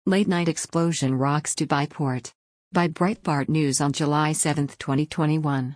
Late-night explosion rocks Dubai port. By Breitbart News on July 7, 2021.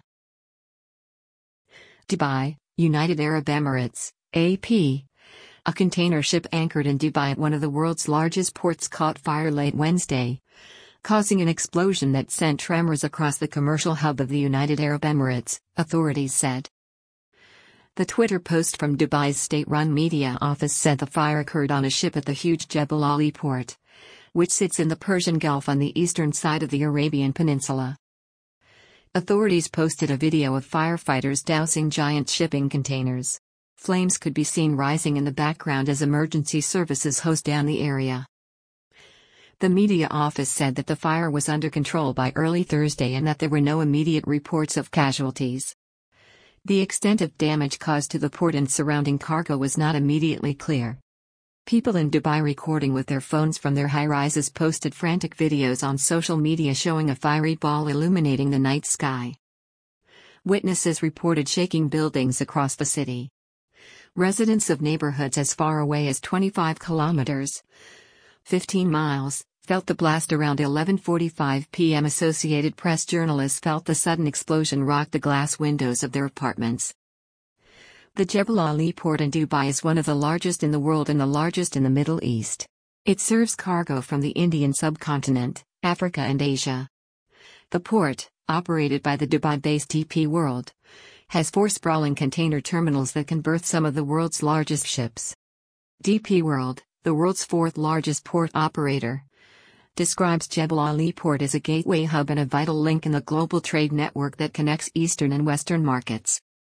Dubai, United Arab Emirates, AP. A container ship anchored in Dubai at one of the world's largest ports caught fire late Wednesday, causing an explosion that sent tremors across the commercial hub of the United Arab Emirates, authorities said. The Twitter post from Dubai's state-run media office said the fire occurred on a ship at the huge Jebel Ali port, which sits in the Persian Gulf on the eastern side of the Arabian Peninsula. Authorities posted a video of firefighters dousing giant shipping containers. Flames could be seen rising in the background as emergency services hosed down the area. The media office said that the fire was under control by early Thursday and that there were no immediate reports of casualties. The extent of damage caused to the port and surrounding cargo was not immediately clear. People in Dubai recording with their phones from their high-rises posted frantic videos on social media showing a fiery ball illuminating the night sky. Witnesses reported shaking buildings across the city. Residents of neighborhoods as far away as 25 kilometers, 15 miles, felt the blast around 11:45 p.m. Associated Press journalists felt the sudden explosion rock the glass windows of their apartments. The Jebel Ali port in Dubai is one of the largest in the world and the largest in the Middle East. It serves cargo from the Indian subcontinent, Africa and Asia. The port, operated by the Dubai-based DP World, has 4 sprawling container terminals that can berth some of the world's largest ships. DP World, the world's 4th largest port operator, describes Jebel Ali port as a gateway hub and a vital link in the global trade network that connects eastern and western markets.